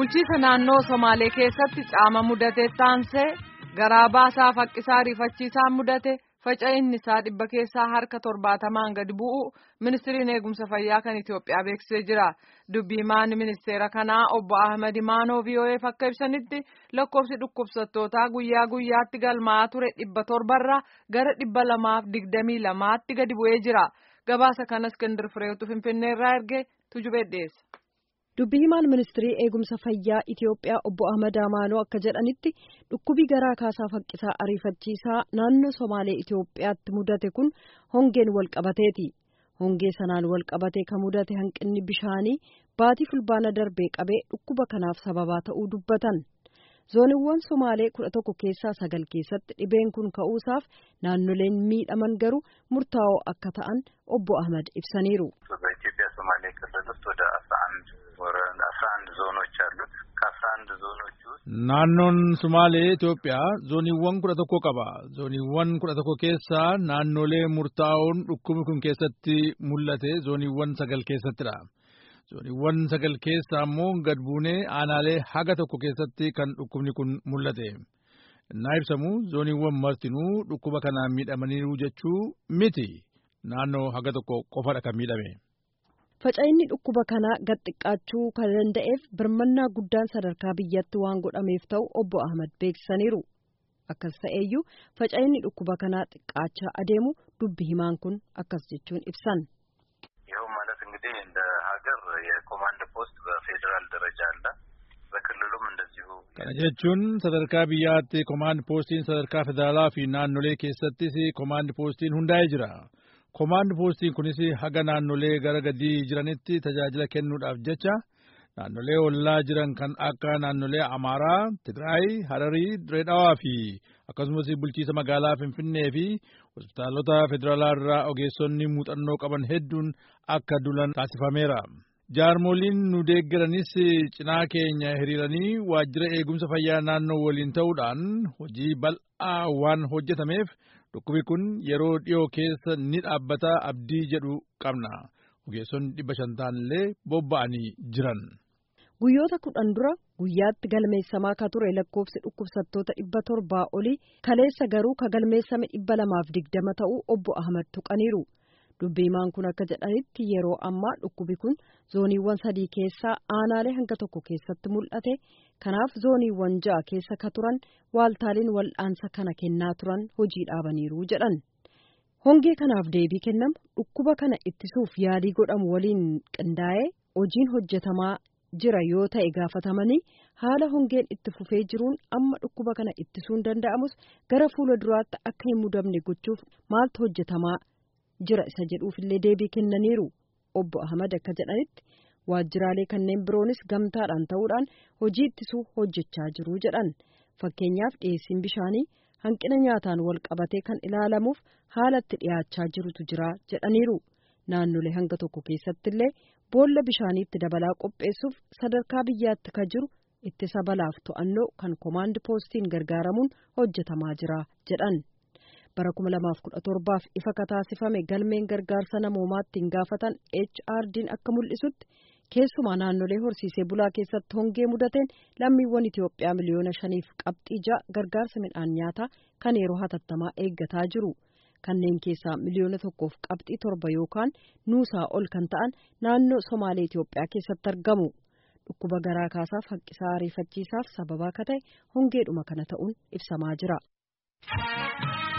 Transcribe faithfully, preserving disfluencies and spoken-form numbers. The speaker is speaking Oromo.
Bulchiisa naannoo Somaalee keessatti caama mudate taansee garaa baasaa faqqisaa rifachiisaa mudate faca'inni isaa dhibba keessaa harka torbaatamaan gadi bu'u ministiriin eegumsa fayyaa kan Itoophiyaa beeksisee jira. Dubbiimaan ministeera kanaa obbo Ahmad Imaanoo V O Eef akka ibsanitti lakkoofsi dhukkubsattootaa guyyaa guyyaatti galmaa'aa ture dhibba torbarraa gara dhibba lamaaf digdamii lamaatti gadi bu'ee jira. Gabaasa kanas Iskindir Fireetu Finfinneerraa erge tujubee dhiyeessa. Dubbii himaan ministirii eegumsa fayyaa Itoophiyaa obbo Ahmad Imaanoo akka jedhanitti dhukkubi garaa kaasaa faqqisaa ariifachiisaa naannoo Somaalee Itoophiyaatti mudate kun hongeen wal qabateeti. Hongee sanaan wal qabatee kan mudate hanqinni bishaanii baatii fulbaana darbee qabee dhukkuba kanaaf sababaa ta'uu dubbatan. Zooniiwwan Somaalee kudha tokko keessaa sagal keessatti dhibeen kun ka'uusaaf naannoleen miidhaman garuu murtaa'oo akka ta'an obbo Ahmad ibsaniiru. Naannoon Somaalee Itoophiyaa zooniiwwan kudha tokko qaba. Zooniiwwan kudha tokko keessaa naannolee murtaa'oon dhukkubni kun keessatti mul'ate zooniiwwan sagal keessattidha. Zooniiwwan sagal keessaa immoo gad buunee aanaalee haga tokko keessatti kan dhukkubni kun mul'ate. Naa ibsamu zooniiwwan martinuu dhukkuba kanaan miidhamaniiru jechuu miti. Naannoo haga tokko qofadha kan miidhame. Faca'inni dhukkuba kanaa gad xiqqaachuu kan danda'eef birmannaa guddaan sadarkaa biyyatti waan godhameef ta'u obbo Ahmad beeksisaniiru. Akkas ta'eeyyuu faca'inni dhukkuba kanaa xiqqaachaa adeemu dubbi himaan kun akkas jechuun ibsan. ይኸው ማለት እንግዲህ እንደ ሀገር የኮማንድ ፖስት በፌደራል ደረጃ አለ በክልሉም እንደዚሁ kana jechuun sadarkaa biyyaatti command postiin sadarkaa federaalaa fi naannolee keessattis command postiin hundaa'ee jira. Command postiin kunis haga naannolee gara gadii jiranitti tajaajila kennuudhaaf jecha naannolee ollaa jiran kan akka naannolee Amaaraa, Tigraay, Hararii, Direedhaawaa fi akkasumas bulchiisa magaalaa Finfinnee fi hospitaalota federaalaa irraa ogeessonni muuxannoo qaban hedduun akka dulan taasifameera. Jaarmoliin nu deeggaranis cinaa keenya hiriiranii waajjira eegumsa fayyaa naannoo waliin ta'uudhaan hojii bal'aa waan hojjetameef dhukkubi kun yeroo dhiyoo keessa ni dhaabbata abdii jedhu qabna. Ogeessonni dhibba shan ta'anillee bobba'anii jiran. Guyyoota kudhan dura guyyaatti galmeessamaa ka ture lakkoofsi dhukkubsattoota dhibba torbaa olii kaleessa garuu ka galmeessame dhibba lamaaf digdama ta'uu obbo Ahmad tuqaniiru. Dubbiimaan kun akka jedhanitti yeroo ammaa dhukkubi kun zooniiwwan sadii keessaa aanaalee hanga tokko keessatti mul'ate. Kanaaf zooniiwwan ja'a keessa ka turan waaltaaleen wal'aansa kana kennaa turan hojii dhaabaniiru jedhan. Hongee kanaaf deebii kennamu dhukkuba kana ittisuuf yaalii godhamu waliin qindaa'ee hojiin hojjetamaa jira yoo ta'e gaafatamanii haala hongeen itti fufee jiruun amma dhukkuba kana ittisuun danda'amus gara fuula duraatti akka hin mudamne gochuuf maaltu hojjetamaa jira isa jedhuufillee deebii kennaniiru. Obbo Ahmad akka jedhanitti waajjiraalee kanneen biroonis gamtaadhaan ta'uudhaan hojii ittisuu hojjechaa jiru jedhan. Fakkeenyaaf dhiyeessiin bishaanii hanqina nyaataan wal qabatee kan ilaalamuuf haala itti dhiyaachaa jirutu jira jedhaniiru. Naannolee hanga tokko keessattillee boolla bishaaniitti dabalaa qopheessuuf sadarkaa biyyaatti ka jiru ittisa balaaf to'annoo kan command postiin gargaaramuun hojjetamaa jira jedhan. Bara kuma lamaaf kudha torbaaf ifa ka taasifame galmeen gargaarsa namoomaatti hin gaafatan H R D'n akka mul'isutti keessumaa naannolee horsiisee bulaa keessatti hongee mudateen lammiiwwan Itoophiyaa miliyoona shaniif qabxii ja'a gargaarsa midhaan nyaataa kan yeroo hatattamaa eeggataa jiru. Kanneen keessaa miliyoona tokkoof qabxii torba yookaan nuusaa ol kan ta'an naannoo Somaalee Itoophiyaa keessatti argamu. Dhukkuba garaa kaasaaf haqqisaa ariifachiisaaf sababa akka ta'e hongeedhuma kana ta'uun ibsamaa jira.